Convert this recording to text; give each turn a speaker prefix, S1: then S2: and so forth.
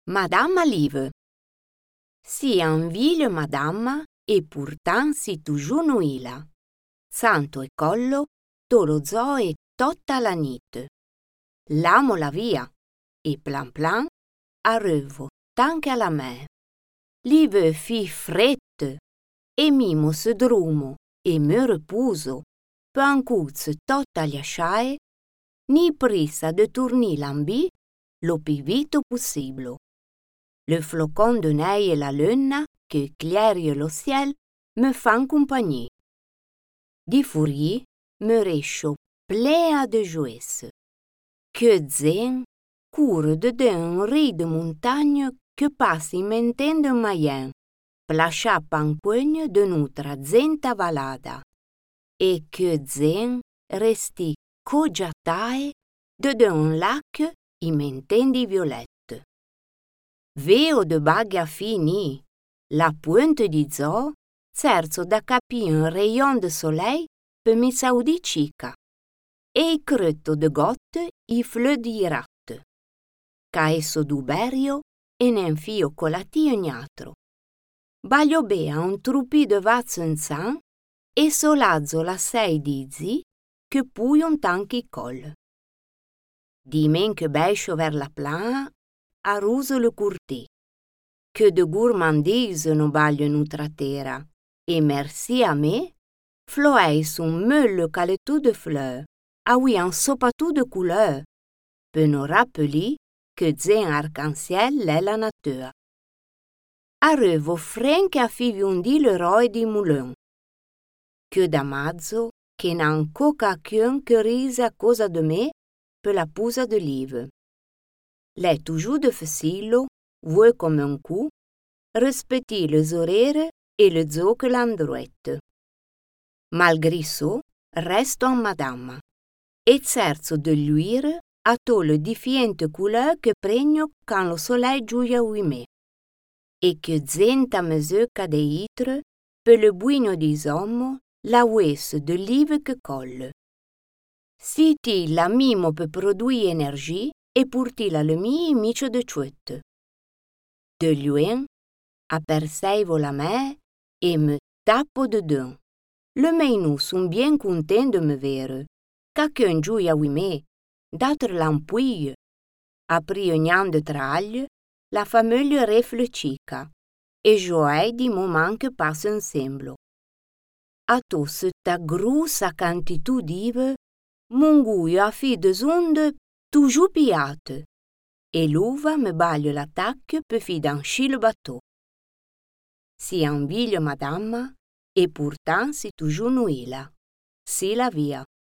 S1: Madame Live. Si un viglio madama e pourtant si toujours nuila. Santo e collo, tolo zoo e tutta la nit. L'amo la via e plan plan arrivo tanche alla me. Live fi frette e mimo se drumo e me repuso per ancuz totta gli asciae ni prisa de tourner l'ambi lo più vite possibile. Le flocon de neige et la lune que éclairent le ciel me fan compagnie. Di furie me rescio plea de jouesse. Que zen court dedans un riz de montagne que passe mentendo un maien, plascia pancogne de nutra zenta valada. E que zen resti cogiatae dedans un lac mentendi violette. Veo de baglia fini, la pointe di zoo, cerzo da capire un rayon de soleil per mi saudi cica, e i crotto de gotte i fleu di rat, ca esso d'uberio e ne fio colati ogni altro. Baglio bea un trupi de vazzo in san e solazzo la sei dizi che pui un tanchi col. Di men che bescio ver la plana, arruse le curti, que de gourmandise no baglio nutra terra, e merci a me, floeis un meule caletou de fleurs, a oui un sopatou de couleur, per no rappeli que zen arc-en-ciel l'è la natura. Arrivo frenche a fiviondi le roi di moulin, que da mazzo che n'han coca chiun che rise a cosa de me per la pusa de live. L'è toujours de facilo, vuoi come un cu, rispetti les orere e le zocche l'androette. Malgré ça, resto en madama, e cerzo de luire a to le diffiente couleur che pregno quand lo soleil giuia ui me, e che zenta meseuca de itre per le buino di sommo la uesse de live che colle. Si ti la mimo per produi energie e purti la lumie micio de ciuet. De luen, aperseivo la me e me tappo dedans. Le meinu sun bien content de me vere, ca qu'un giuia ui me, d'atre l'ampuille. Apri ognan de traglie, la famiglia reflecica, e gioei di moment che passa insemblo. A to setta grusa quantitu dive, munguio a fi de zonde toujours piate, e l'uva me baglio l'attacchio per fi d'ansci le bateau. Si un viglio madama, e pourtant si toujours nuila. Si la via.